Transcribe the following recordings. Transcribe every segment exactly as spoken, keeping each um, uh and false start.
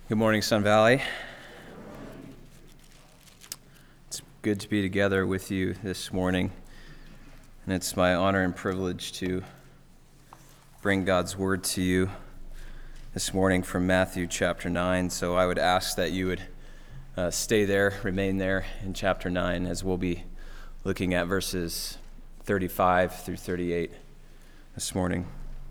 Good morning, Sun Valley. It's good to be together with you this morning, and it's my honor and privilege to bring God's word to you this morning from Matthew chapter nine. So I would ask that you would uh, stay there, remain there in chapter nine, as we'll be looking at verses thirty-five through thirty-eight this morning.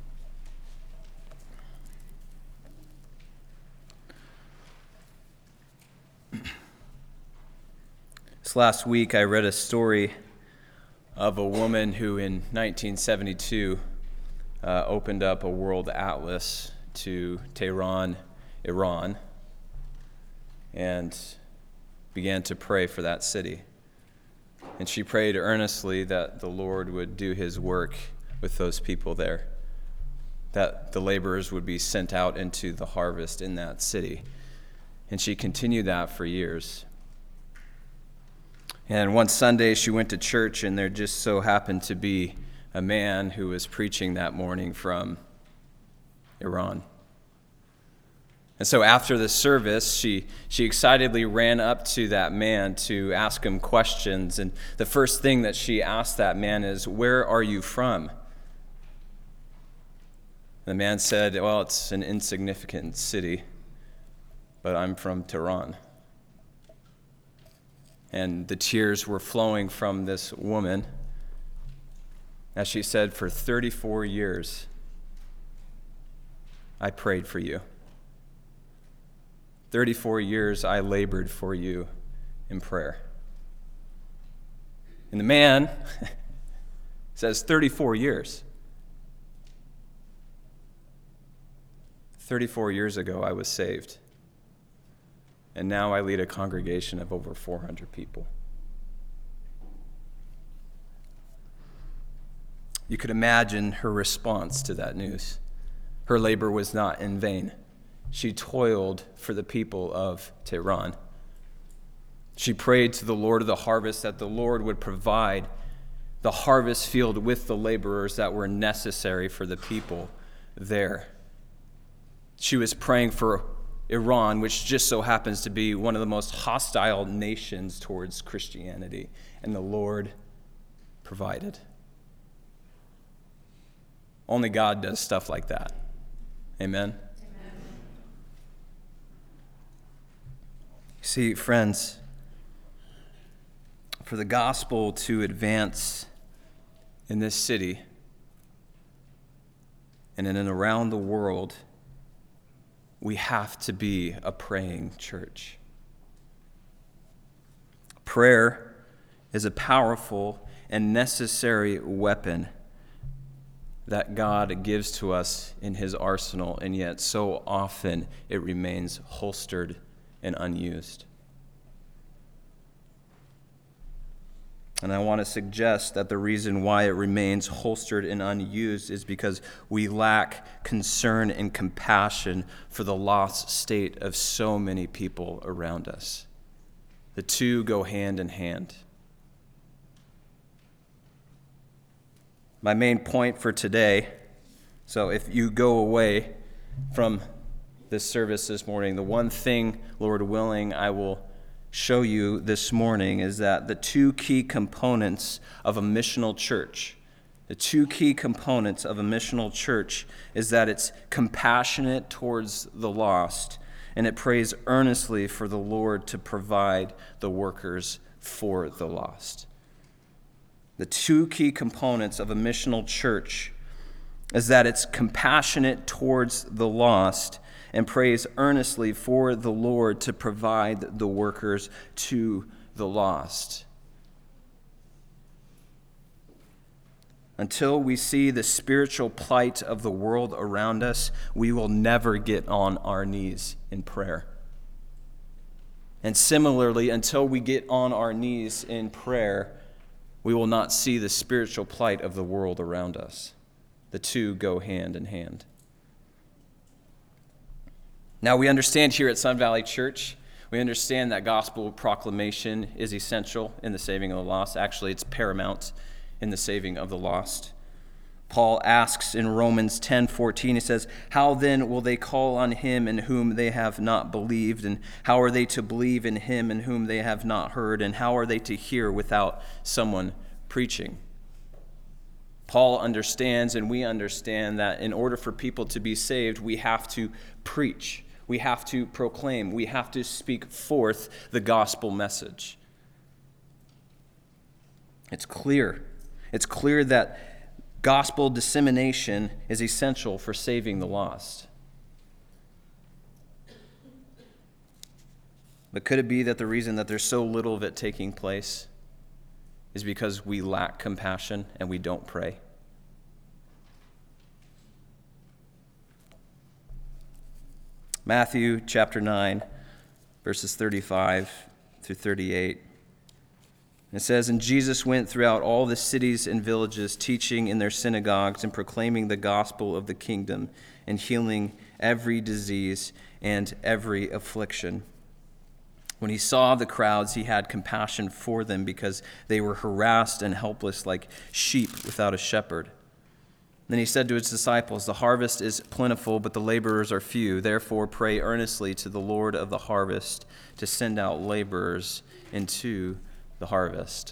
This last week, I read a story of a woman who in nineteen seventy-two uh, opened up a world atlas to Tehran, Iran, and began to pray for that city. And she prayed earnestly that the Lord would do his work with those people there, that the laborers would be sent out into the harvest in that city. And she continued that for years. And one Sunday she went to church, and there just so happened to be a man who was preaching that morning from Iran. And so after the service, she, she excitedly ran up to that man to ask him questions. And the first thing that she asked that man is, "Where are you from?" The man said, "Well, it's an insignificant city, but I'm from Tehran." And the tears were flowing from this woman as she said, "For thirty-four years, I prayed for you. thirty-four years, I labored for you in prayer." And the man says, thirty-four years. thirty-four years ago, I was saved. And now I lead a congregation of over four hundred people. You could imagine her response to that news. Her labor was not in vain. She toiled for the people of Tehran. She prayed to the Lord of the harvest that the Lord would provide the harvest field with the laborers that were necessary for the people there. She was praying for Iran, which just so happens to be one of the most hostile nations towards Christianity, and the Lord provided. Only God does stuff like that. Amen? Amen. See, friends, for the gospel to advance in this city and in and around the world, we have to be a praying church. Prayer is a powerful and necessary weapon that God gives to us in his arsenal, and yet so often it remains holstered and unused. And I want to suggest that the reason why it remains holstered and unused is because we lack concern and compassion for the lost state of so many people around us. The two go hand in hand. My main point for today, so if you go away from this service this morning, the one thing, Lord willing, I will show you this morning is that the two key components of a missional church, the two key components of a missional church is that it's compassionate towards the lost, and it prays earnestly for the Lord to provide the workers for the lost. The two key components of a missional church is that it's compassionate towards the lost and prays earnestly for the Lord to provide the workers to the lost. Until we see the spiritual plight of the world around us, we will never get on our knees in prayer. And similarly, until we get on our knees in prayer, we will not see the spiritual plight of the world around us. The two go hand in hand. Now, we understand here at Sun Valley Church, we understand that gospel proclamation is essential in the saving of the lost. Actually, it's paramount in the saving of the lost. Paul asks in Romans ten fourteen, he says, "How then will they call on him in whom they have not believed? And how are they to believe in him in whom they have not heard? And how are they to hear without someone preaching?" Paul understands, and we understand, that in order for people to be saved, we have to preach. We have to proclaim. We have to speak forth the gospel message. It's clear. It's clear that gospel dissemination is essential for saving the lost. But could it be that the reason that there's so little of it taking place is because we lack compassion and we don't pray? Matthew chapter nine, verses thirty-five through thirty-eight. It says, "And Jesus went throughout all the cities and villages, teaching in their synagogues and proclaiming the gospel of the kingdom and healing every disease and every affliction. When he saw the crowds, he had compassion for them because they were harassed and helpless like sheep without a shepherd. Then he said to his disciples, 'The harvest is plentiful, but the laborers are few. Therefore pray earnestly to the Lord of the harvest to send out laborers into the harvest.'"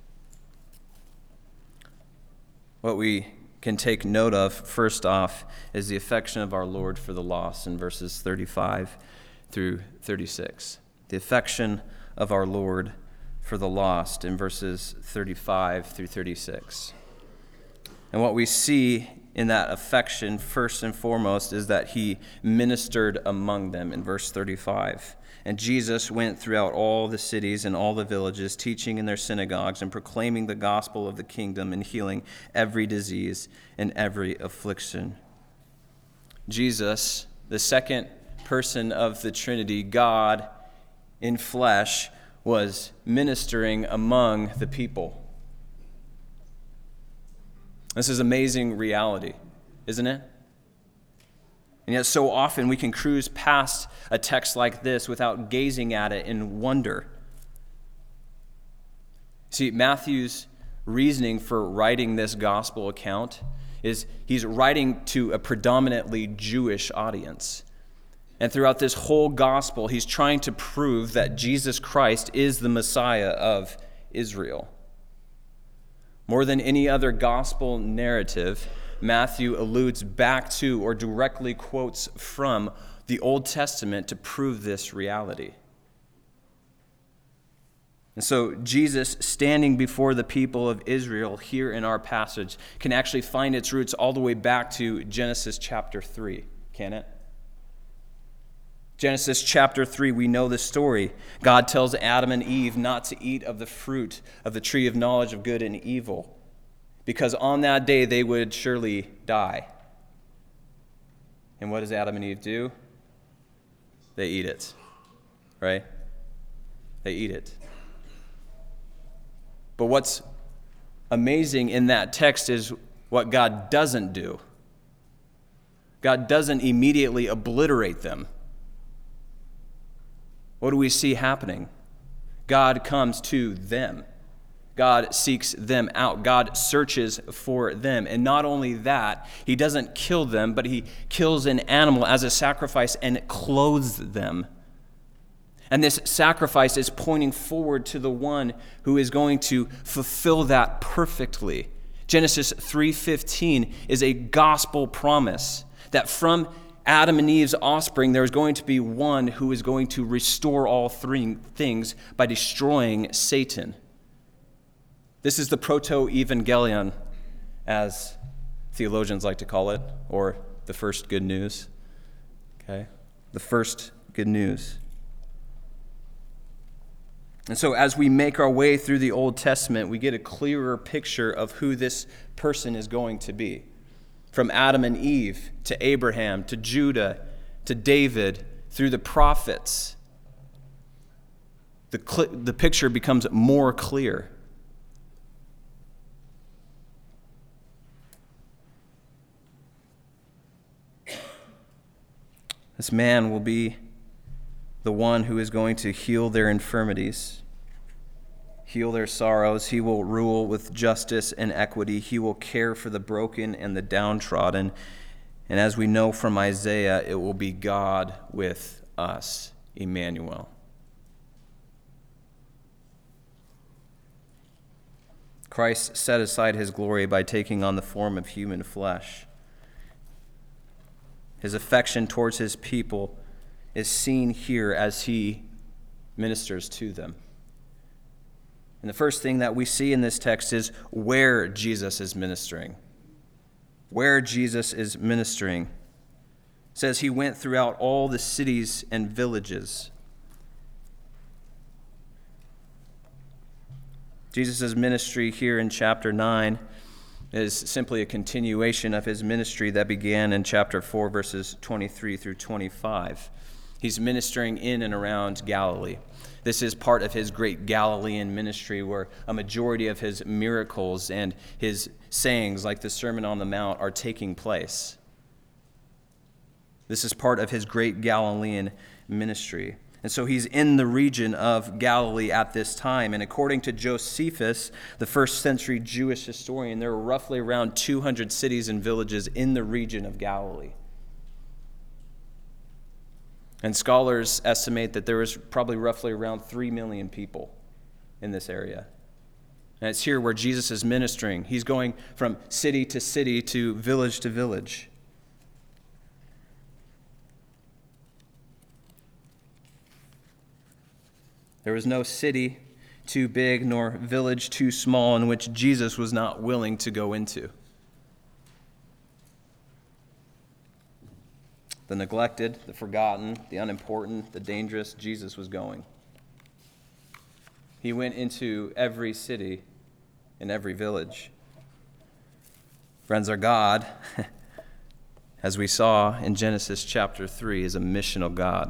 What we can take note of, first off, is the affection of our Lord for the lost in verses thirty-five through thirty-six. The affection of our Lord for the lost in verses thirty-five through thirty-six. And what we see in that affection, first and foremost, is that he ministered among them in verse thirty-five. "And Jesus went throughout all the cities and all the villages, teaching in their synagogues and proclaiming the gospel of the kingdom and healing every disease and every affliction." Jesus, the second person of the Trinity, God in flesh, was ministering among the people. This is amazing reality, isn't it? And yet so often we can cruise past a text like this without gazing at it in wonder. See, Matthew's reasoning for writing this gospel account is he's writing to a predominantly Jewish audience. And throughout this whole gospel, he's trying to prove that Jesus Christ is the Messiah of Israel. More than any other gospel narrative, Matthew alludes back to or directly quotes from the Old Testament to prove this reality. And so Jesus standing before the people of Israel here in our passage can actually find its roots all the way back to Genesis chapter three, can it? Genesis chapter three, we know the story. God tells Adam and Eve not to eat of the fruit of the tree of knowledge of good and evil, because on that day they would surely die. And what does Adam and Eve do? They eat it, right? They eat it. But what's amazing in that text is what God doesn't do. God doesn't immediately obliterate them. What do we see happening? God comes to them. God seeks them out. God searches for them. And not only that, he doesn't kill them, but he kills an animal as a sacrifice and clothes them. And this sacrifice is pointing forward to the one who is going to fulfill that perfectly. Genesis three fifteen is a gospel promise that from Adam and Eve's offspring, there is going to be one who is going to restore all three things by destroying Satan. This is the proto-evangelion, as theologians like to call it, or the first good news. Okay? The first good news. And so as we make our way through the Old Testament, we get a clearer picture of who this person is going to be. From Adam and Eve, to Abraham, to Judah, to David, through the prophets, the, cl- the picture becomes more clear. This man will be the one who is going to heal their infirmities. heal their sorrows. He will rule with justice and equity. He will care for the broken and the downtrodden. And as we know from Isaiah, it will be God with us, Emmanuel. Christ set aside his glory by taking on the form of human flesh. His affection towards his people is seen here as he ministers to them. And the first thing that we see in this text is where Jesus is ministering. Where Jesus is ministering. It says he went throughout all the cities and villages. Jesus' ministry here in chapter nine is simply a continuation of his ministry that began in chapter four, verses twenty-three through twenty-five. He's ministering in and around Galilee. This is part of his great Galilean ministry, where a majority of his miracles and his sayings, like the Sermon on the Mount, are taking place. This is part of his great Galilean ministry. And so he's in the region of Galilee at this time. And according to Josephus, the first century Jewish historian, there were roughly around two hundred cities and villages in the region of Galilee. And scholars estimate that there was probably roughly around three million people in this area. And it's here where Jesus is ministering. He's going from city to city to village to village. There was no city too big nor village too small in which Jesus was not willing to go into. The neglected, the forgotten, the unimportant, the dangerous, Jesus was going. He went into every city and every village. Friends, our God, as we saw in Genesis chapter three, is a missional God.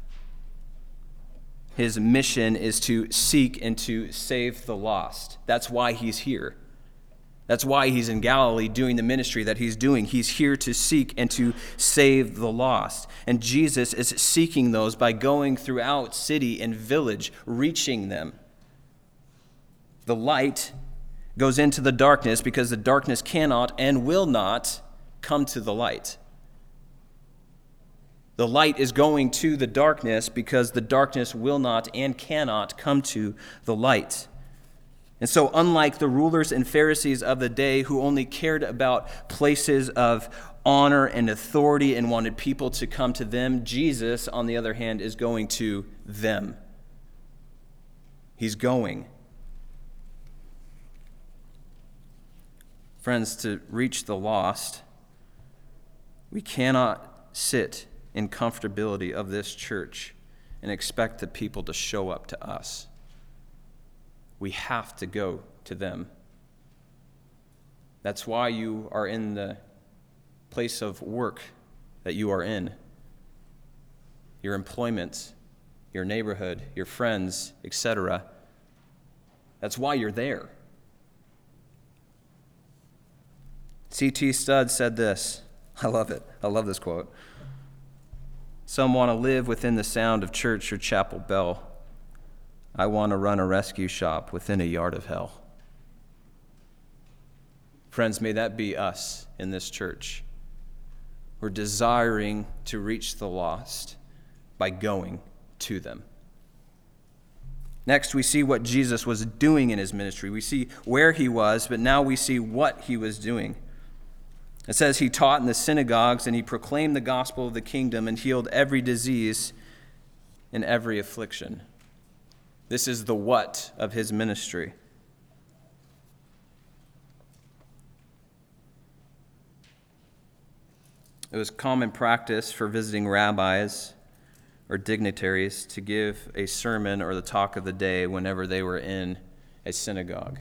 His mission is to seek and to save the lost. That's why he's here. That's why he's in Galilee doing the ministry that he's doing. He's here to seek and to save the lost. And Jesus is seeking those by going throughout city and village, reaching them. The light goes into the darkness because the darkness cannot and will not come to the light. The light is going to the darkness because the darkness will not and cannot come to the light. And so unlike the rulers and Pharisees of the day who only cared about places of honor and authority and wanted people to come to them, Jesus, on the other hand, is going to them. He's going. Friends, to reach the lost, we cannot sit in comfortability of this church and expect the people to show up to us. We have to go to them. That's why you are in the place of work that you are in. Your employment, your neighborhood, your friends, et cetera. That's why you're there. C T Studd said this. I love it. I love this quote. Some want to live within the sound of church or chapel bell. I want to run a rescue shop within a yard of hell. Friends, may that be us in this church. We're desiring to reach the lost by going to them. Next, we see what Jesus was doing in his ministry. We see where he was, but now we see what he was doing. It says he taught in the synagogues and he proclaimed the gospel of the kingdom and healed every disease and every affliction. This is the what of his ministry. It was common practice for visiting rabbis or dignitaries to give a sermon or the talk of the day whenever they were in a synagogue.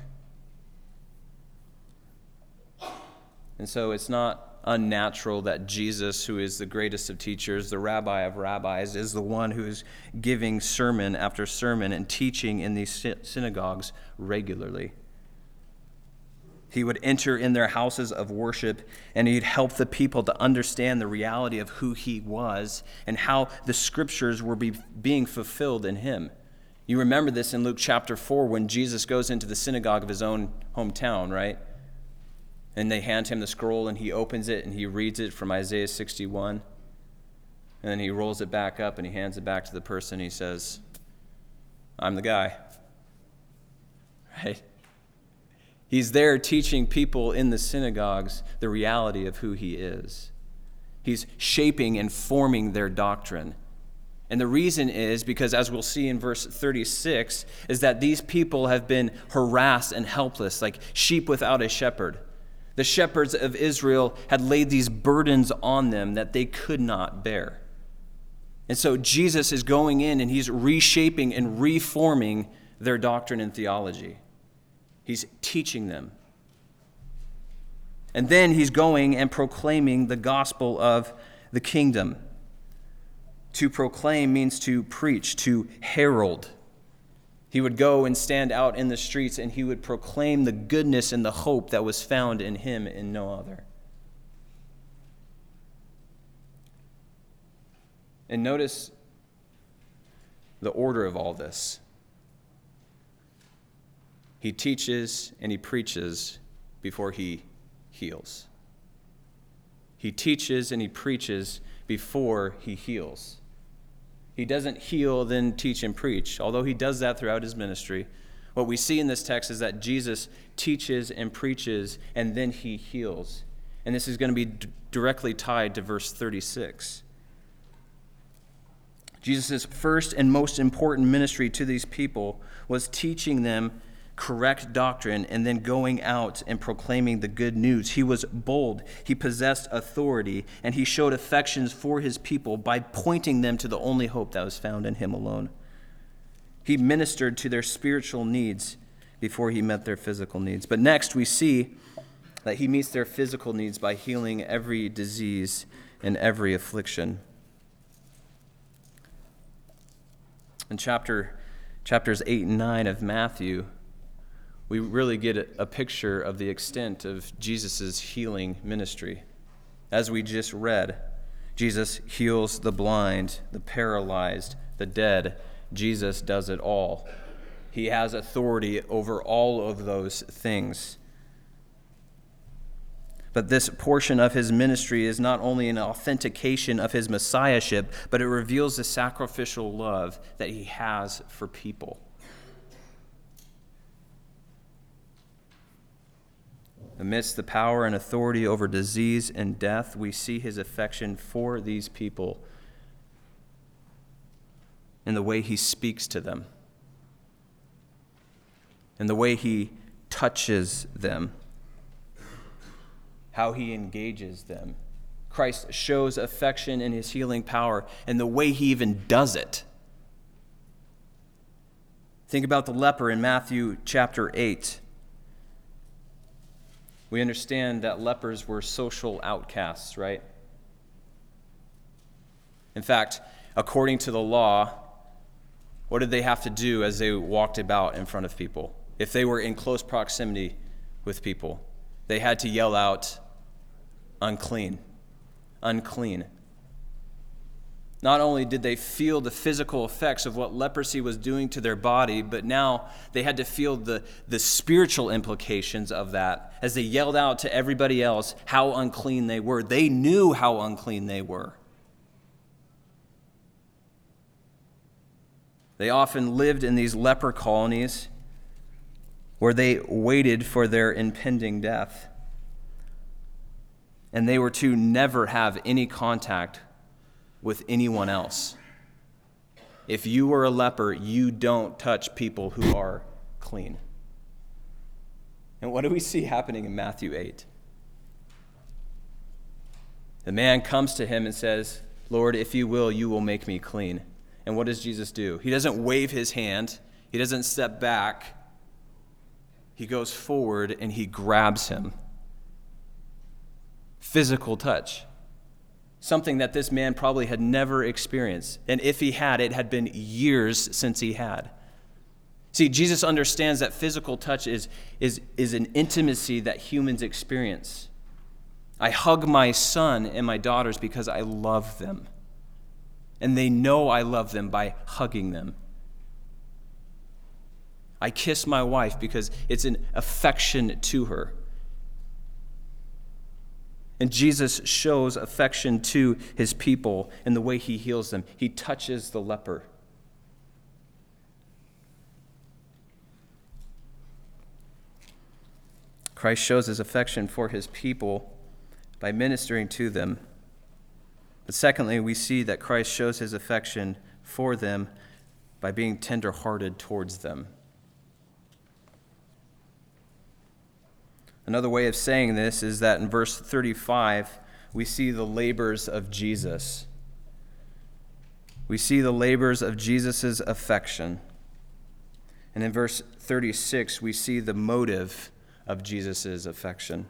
And so it's not unnatural that Jesus, who is the greatest of teachers, the rabbi of rabbis, is the one who is giving sermon after sermon and teaching in these synagogues regularly. He would enter in their houses of worship and he'd help the people to understand the reality of who he was and how the scriptures were be, being fulfilled in him. You remember this in Luke chapter four when Jesus goes into the synagogue of his own hometown, right? And they hand him the scroll and he opens it and he reads it from Isaiah sixty-one. And then he rolls it back up and he hands it back to the person. He says, I'm the guy. Right? He's there teaching people in the synagogues the reality of who he is. He's shaping and forming their doctrine. And the reason is because, as we'll see in verse thirty-six, is that these people have been harassed and helpless, like sheep without a shepherd. The shepherds of Israel had laid these burdens on them that they could not bear. And so Jesus is going in and he's reshaping and reforming their doctrine and theology. He's teaching them. And then he's going and proclaiming the gospel of the kingdom. To proclaim means to preach, to herald. He would go and stand out in the streets and he would proclaim the goodness and the hope that was found in him and no other. And notice the order of all this. He teaches and he preaches before he heals. He teaches and he preaches before he heals. He doesn't heal, then teach and preach, although he does that throughout his ministry. What we see in this text is that Jesus teaches and preaches, and then he heals. And this is going to be d- directly tied to verse thirty-six. Jesus' first and most important ministry to these people was teaching them correct doctrine and then going out and proclaiming the good news. He was bold, he possessed authority, and he showed affections for his people by pointing them to the only hope that was found in him alone. He ministered to their spiritual needs before he met their physical needs. But next we see that he meets their physical needs by healing every disease and every affliction. In chapter chapters eight and nine of Matthew, we really get a, a picture of the extent of Jesus' healing ministry. As we just read, Jesus heals the blind, the paralyzed, the dead. Jesus does it all. He has authority over all of those things. But this portion of his ministry is not only an authentication of his messiahship, but it reveals the sacrificial love that he has for people. Amidst the power and authority over disease and death, we see his affection for these people in the way he speaks to them, in the way he touches them, how he engages them. Christ shows affection in his healing power and the way he even does it. Think about the leper in Matthew chapter eight. We understand that lepers were social outcasts, right? In fact, according to the law, what did they have to do as they walked about in front of people? If they were in close proximity with people, they had to yell out, unclean, unclean. Not only did they feel the physical effects of what leprosy was doing to their body, but now they had to feel the, the spiritual implications of that as they yelled out to everybody else how unclean they were. They knew how unclean they were. They often lived in these leper colonies where they waited for their impending death. And they were to never have any contact with anyone else. If you were a leper, you don't touch people who are clean. And what do we see happening in Matthew eight? The man comes to him and says, Lord, if you will, you will make me clean. And what does Jesus do? He doesn't wave his hand. He doesn't step back. He goes forward and he grabs him. Physical touch. Something that this man probably had never experienced. And if he had, it had been years since he had. See, Jesus understands that physical touch is, is, is an intimacy that humans experience. I hug my son and my daughters because I love them. And they know I love them by hugging them. I kiss my wife because it's an affection to her. And Jesus shows affection to his people in the way he heals them. He touches the leper. Christ shows his affection for his people by ministering to them. But secondly, we see that Christ shows his affection for them by being tender-hearted towards them. Another way of saying this is that in verse thirty-five, we see the labors of Jesus. We see the labors of Jesus' affection. And in verse thirty-six, we see the motive of Jesus' affection.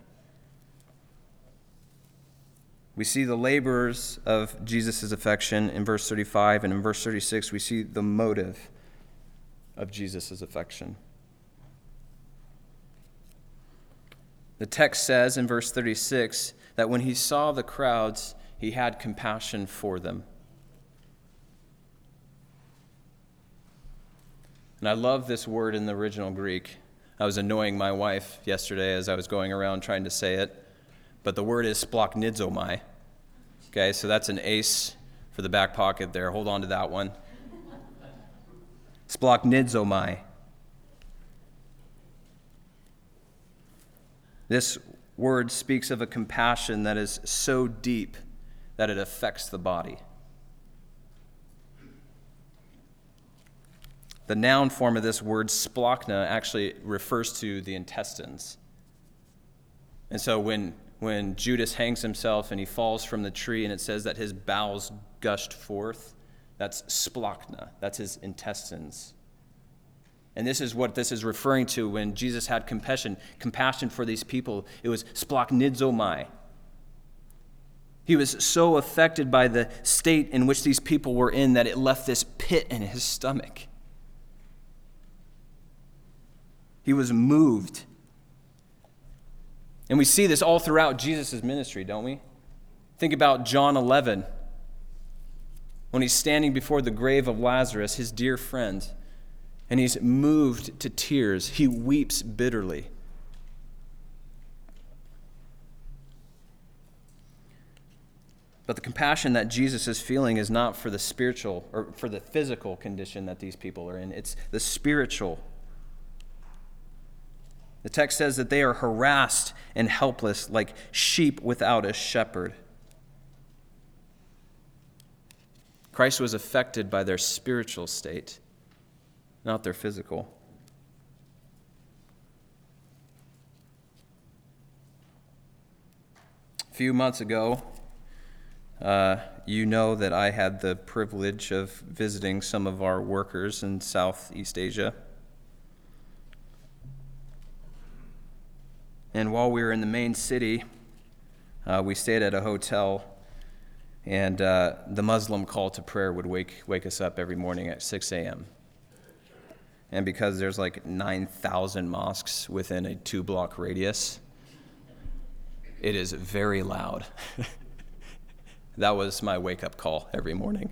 We see the labors of Jesus' affection in verse thirty-five, and in verse thirty-six, we see the motive of Jesus' affection. The text says in verse thirty-six that when he saw the crowds, he had compassion for them. And I love this word in the original Greek. I was annoying my wife yesterday as I was going around trying to say it, but the word is splachnidzomai. Okay, so that's an ace for the back pocket there. Hold on to that one. Splachnidzomai. This word speaks of a compassion that is so deep that it affects the body. The noun form of this word, splachna, actually refers to the intestines. And so when, when Judas hangs himself and he falls from the tree and it says that his bowels gushed forth, that's splachna, that's his intestines. And this is what this is referring to when Jesus had compassion, compassion for these people. It was splachnidzomai. He was so affected by the state in which these people were in that it left this pit in his stomach. He was moved. And we see this all throughout Jesus' ministry, don't we? Think about John eleven, when he's standing before the grave of Lazarus, his dear friend, and he's moved to tears. He weeps bitterly. But the compassion that Jesus is feeling is not for the spiritual or for the physical condition that these people are in. It's the spiritual. The text says that they are harassed and helpless like sheep without a shepherd. Christ was affected by their spiritual state, not their physical. A few months ago, uh, you know that I had the privilege of visiting some of our workers in Southeast Asia. And while we were in the main city, uh, we stayed at a hotel, and uh, the Muslim call to prayer would wake wake us up every morning at six a.m. And because there's like nine thousand mosques within a two-block radius, it is very loud. That was my wake-up call every morning.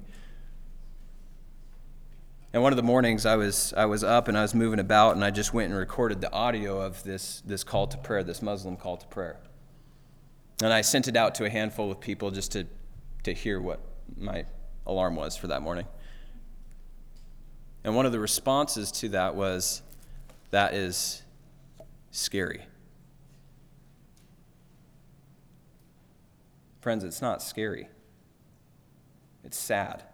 And one of the mornings I was I was up and I was moving about, and I just went and recorded the audio of this, this call to prayer, this Muslim call to prayer. And I sent it out to a handful of people just to, to hear what my alarm was for that morning. And one of the responses to that was, that is scary. Friends, it's not scary. It's sad.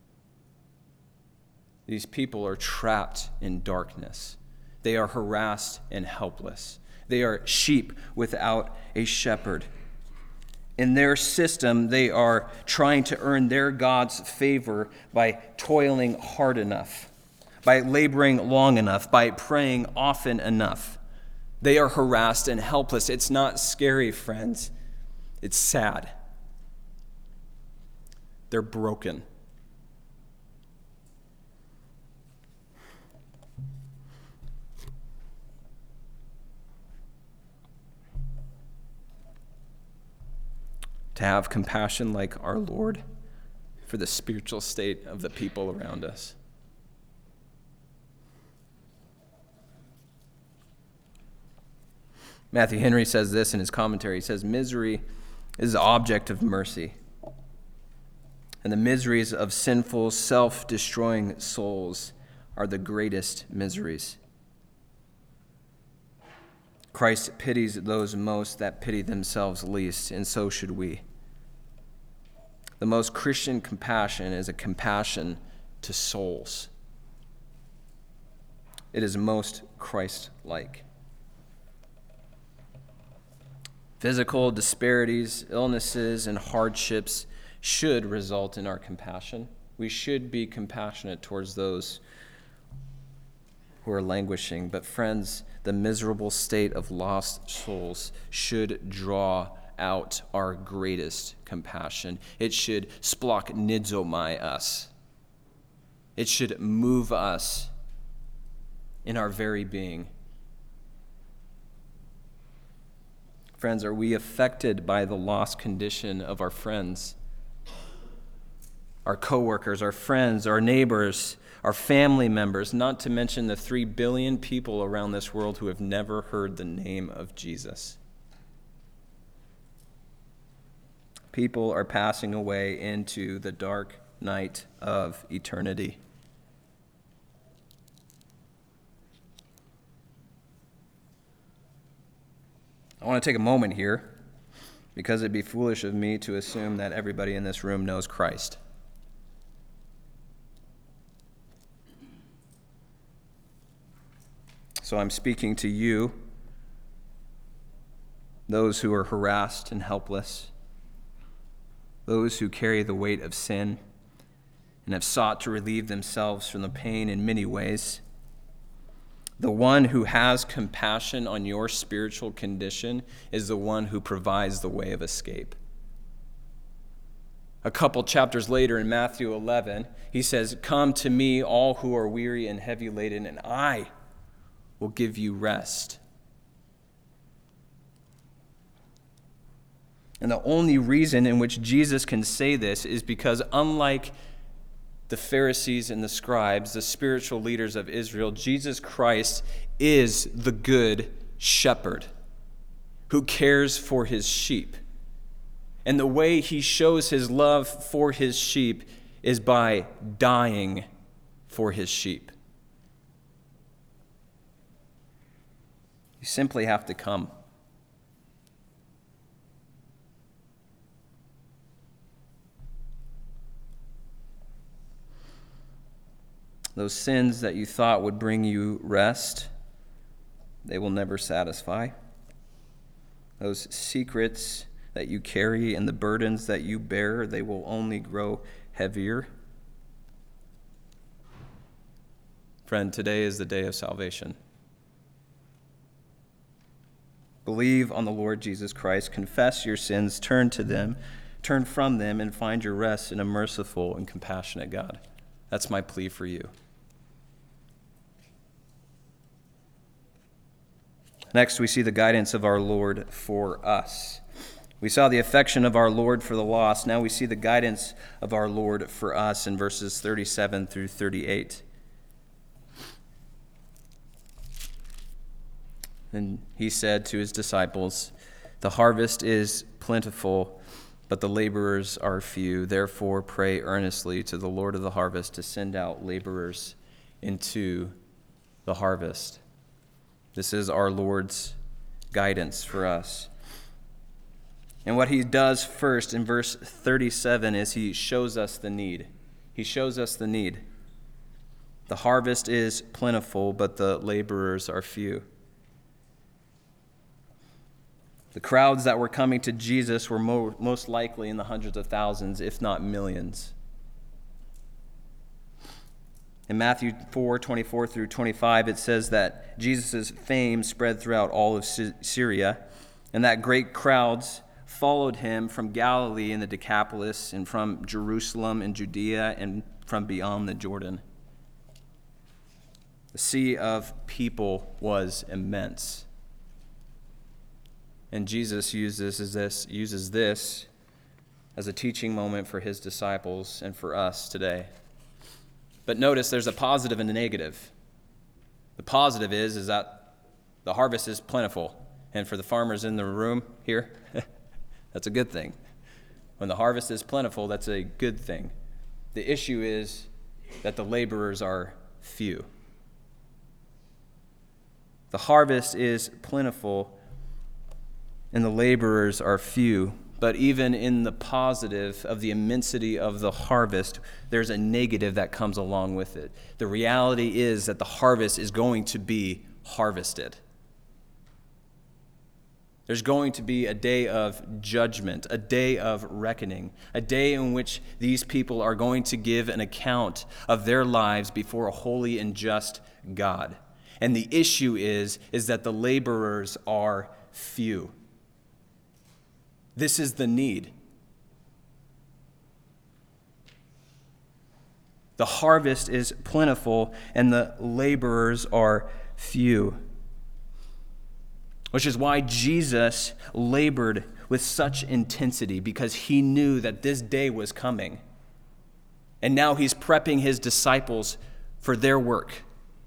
These people are trapped in darkness. They are harassed and helpless. They are sheep without a shepherd. In their system, they are trying to earn their God's favor by toiling hard enough, by laboring long enough, by praying often enough. They are harassed and helpless. It's not scary, friends. It's sad. They're broken. To have compassion like our Lord for the spiritual state of the people around us. Matthew Henry says this in his commentary. He says, misery is the object of mercy, and the miseries of sinful, self-destroying souls are the greatest miseries. Christ pities those most that pity themselves least, and so should we. The most Christian compassion is a compassion to souls. It is most Christ-like. Physical disparities, illnesses, and hardships should result in our compassion. We should be compassionate towards those who are languishing. But friends, the miserable state of lost souls should draw out our greatest compassion. It should splachnidzomai us. It should move us in our very being. Friends, are we affected by the lost condition of our friends, our coworkers, our friends, our neighbors, our family members, not to mention the three billion people around this world who have never heard the name of Jesus? People are passing away into the dark night of eternity. I want to take a moment here because it'd be foolish of me to assume that everybody in this room knows Christ. So I'm speaking to you, those who are harassed and helpless, those who carry the weight of sin and have sought to relieve themselves from the pain in many ways. The one who has compassion on your spiritual condition is the one who provides the way of escape. A couple chapters later in Matthew eleven, he says, "Come to me, all who are weary and heavy laden, and I will give you rest." And the only reason in which Jesus can say this is because, unlike the Pharisees and the scribes, the spiritual leaders of Israel, Jesus Christ is the good shepherd who cares for his sheep. And the way he shows his love for his sheep is by dying for his sheep. You simply have to come. Those sins that you thought would bring you rest, they will never satisfy. Those secrets that you carry and the burdens that you bear, they will only grow heavier. Friend, today is the day of salvation. Believe on the Lord Jesus Christ, confess your sins, turn to them, turn from them, and find your rest in a merciful and compassionate God. That's my plea for you. Next, we see the guidance of our Lord for us. We saw the affection of our Lord for the lost. Now we see the guidance of our Lord for us in verses thirty-seven through thirty-eight. And he said to his disciples, "The harvest is plentiful, but the laborers are few. Therefore, pray earnestly to the Lord of the harvest to send out laborers into the harvest." This is our Lord's guidance for us. And what he does first in verse thirty-seven is he shows us the need. He shows us the need. The harvest is plentiful, but the laborers are few. The crowds that were coming to Jesus were mo- most likely in the hundreds of thousands, if not millions. In Matthew four, twenty-four through twenty-five, it says that Jesus' fame spread throughout all of Syria, and that great crowds followed him from Galilee and the Decapolis, and from Jerusalem and Judea, and from beyond the Jordan. The sea of people was immense. And Jesus uses this, uses this as a teaching moment for his disciples and for us today. But notice there's a positive and a negative. The positive is, is that the harvest is plentiful. And for the farmers in the room here, that's a good thing. When the harvest is plentiful, that's a good thing. The issue is that the laborers are few. The harvest is plentiful and the laborers are few. But even in the positive of the immensity of the harvest, there's a negative that comes along with it. The reality is that the harvest is going to be harvested. There's going to be a day of judgment, a day of reckoning, a day in which these people are going to give an account of their lives before a holy and just God. And the issue is, is that the laborers are few. This is the need. The harvest is plentiful and the laborers are few. Which is why Jesus labored with such intensity, because he knew that this day was coming. And now he's prepping his disciples for their work.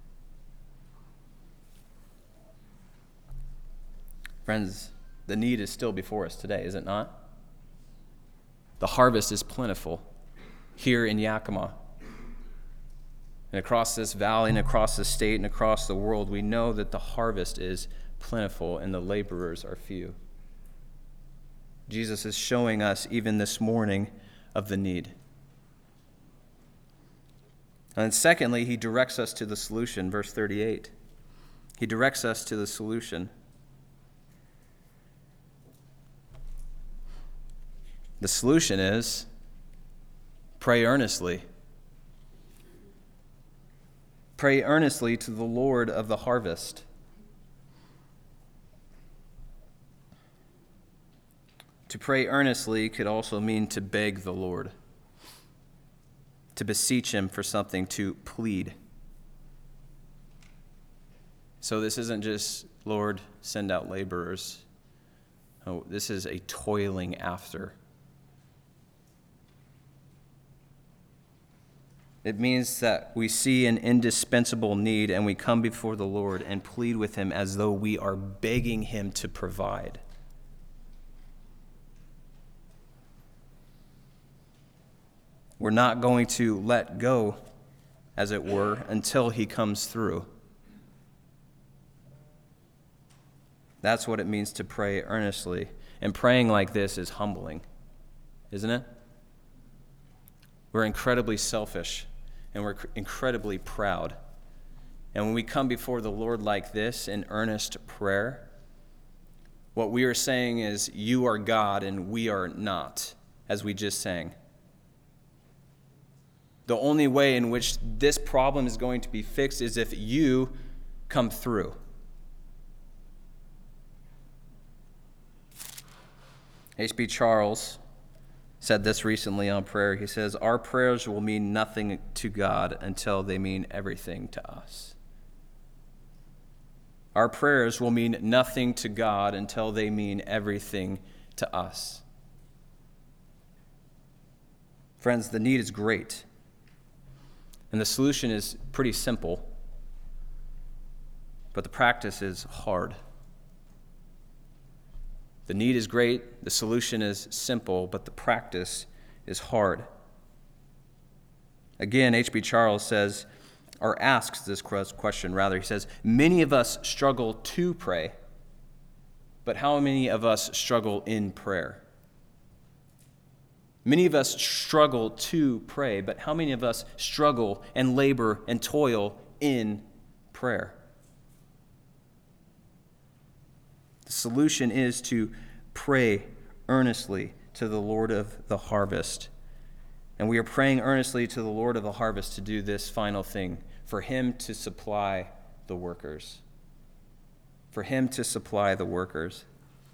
Friends, the need is still before us today, is it not? The harvest is plentiful here in Yakima. And across this valley and across the state and across the world, we know that the harvest is plentiful and the laborers are few. Jesus is showing us even this morning of the need. And secondly, he directs us to the solution, verse thirty-eight. He directs us to the solution. The solution is pray earnestly. Pray earnestly to the Lord of the harvest. To pray earnestly could also mean to beg the Lord, to beseech him for something, to plead. So this isn't just, Lord, send out laborers. Oh, this is a toiling after. It means that we see an indispensable need and we come before the Lord and plead with him as though we are begging him to provide. We're not going to let go, as it were, until he comes through. That's what it means to pray earnestly. And praying like this is humbling, isn't it? We're incredibly selfish. And we're incredibly proud. And when we come before the Lord like this in earnest prayer, what we are saying is, you are God and we are not, as we just sang. The only way in which this problem is going to be fixed is if you come through. H B Charles said this recently on prayer. He says, our prayers will mean nothing to God until they mean everything to us. Our prayers will mean nothing to God until they mean everything to us. Friends, the need is great. And the solution is pretty simple. But the practice is hard. The need is great, the solution is simple, but the practice is hard. Again, H B Charles says, or asks this question rather, he says, many of us struggle to pray, but how many of us struggle in prayer? Many of us struggle to pray, but how many of us struggle and labor and toil in prayer? The solution is to pray earnestly to the Lord of the harvest. And we are praying earnestly to the Lord of the harvest to do this final thing, for him to supply the workers. For him to supply the workers.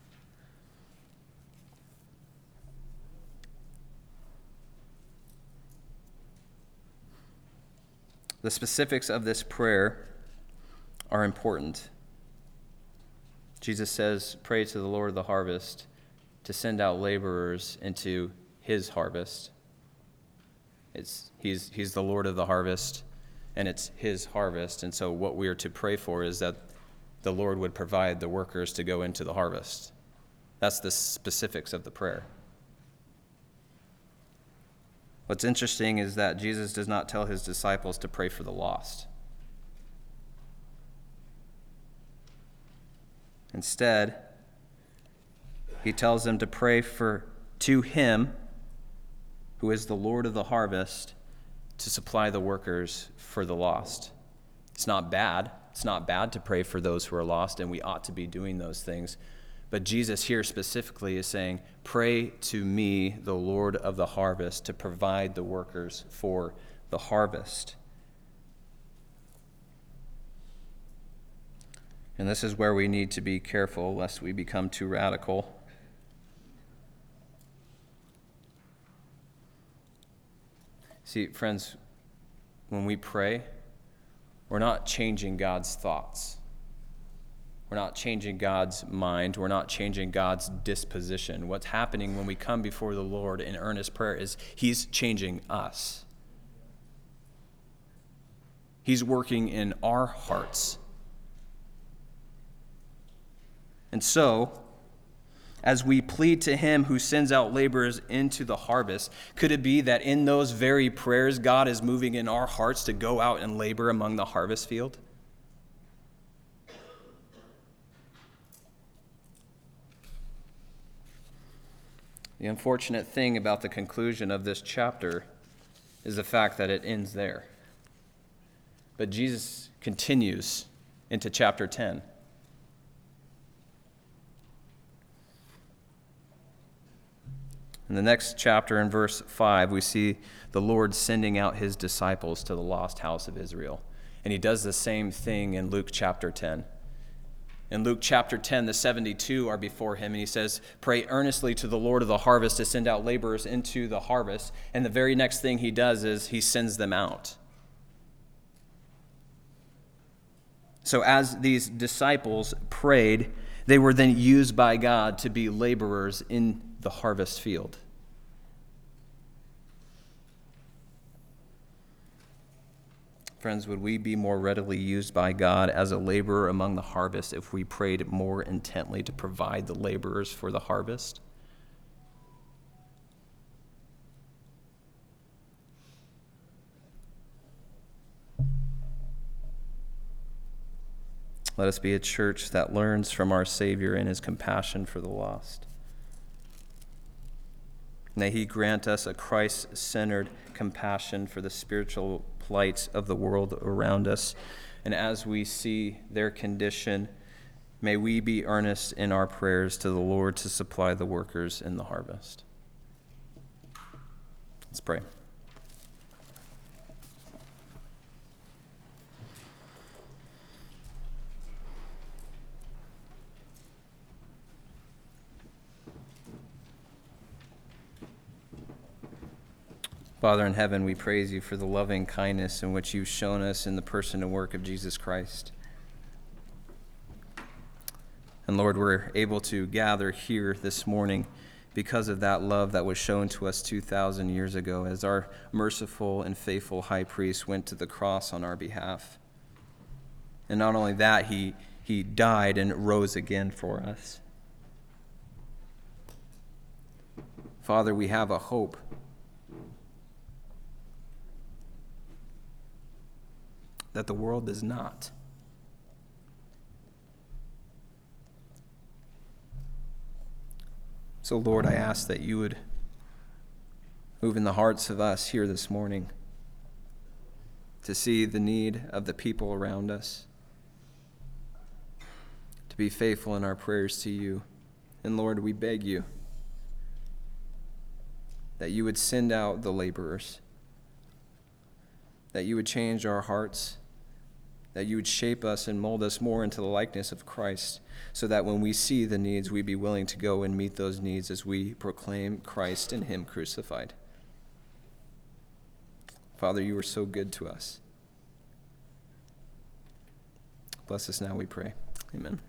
The specifics of this prayer are important. Jesus says, pray to the Lord of the harvest to send out laborers into his harvest. It's he's he's the Lord of the harvest, and it's his harvest. And so what we are to pray for is that the Lord would provide the workers to go into the harvest. That's the specifics of the prayer. What's interesting is that Jesus does not tell his disciples to pray for the lost. Instead, he tells them to pray for to him, who is the Lord of the harvest, to supply the workers for the lost. It's not bad. It's not bad to pray for those who are lost, and we ought to be doing those things. But Jesus here specifically is saying, pray to me, the Lord of the harvest, to provide the workers for the harvest. And this is where we need to be careful lest we become too radical. See, friends, when we pray, we're not changing God's thoughts. We're not changing God's mind. We're not changing God's disposition. What's happening when we come before the Lord in earnest prayer is he's changing us. He's working in our hearts. And so, as we plead to him who sends out laborers into the harvest, could it be that in those very prayers, God is moving in our hearts to go out and labor among the harvest field? The unfortunate thing about the conclusion of this chapter is the fact that it ends there. But Jesus continues into chapter ten. In the next chapter, in verse five, we see the Lord sending out his disciples to the lost house of Israel. And he does the same thing in Luke chapter ten. In Luke chapter ten, the seventy-two are before him, and he says, pray earnestly to the Lord of the harvest to send out laborers into the harvest. And the very next thing he does is he sends them out. So as these disciples prayed, they were then used by God to be laborers in the harvest field. Friends, would we be more readily used by God as a laborer among the harvest if we prayed more intently to provide the laborers for the harvest? Let us be a church that learns from our Savior and his compassion for the lost. May he grant us a Christ-centered compassion for the spiritual plight of the world around us. And as we see their condition, may we be earnest in our prayers to the Lord to supply the workers in the harvest. Let's pray. Father in heaven, we praise you for the loving kindness in which you've shown us in the person and work of Jesus Christ. And Lord, we're able to gather here this morning because of that love that was shown to us two thousand years ago as our merciful and faithful high priest went to the cross on our behalf. And not only that, he, he died and rose again for us. Father, we have a hope. That the world does not. So, Lord, I ask that you would move in the hearts of us here this morning to see the need of the people around us, to be faithful in our prayers to you. And, Lord, we beg you that you would send out the laborers, that you would change our hearts, that you would shape us and mold us more into the likeness of Christ, so that when we see the needs, we be willing to go and meet those needs as we proclaim Christ and him crucified. Father, you are so good to us. Bless us now, we pray. Amen.